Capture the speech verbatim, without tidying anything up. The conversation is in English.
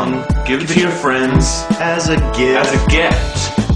song, give it to your friends As a gift. as a gift.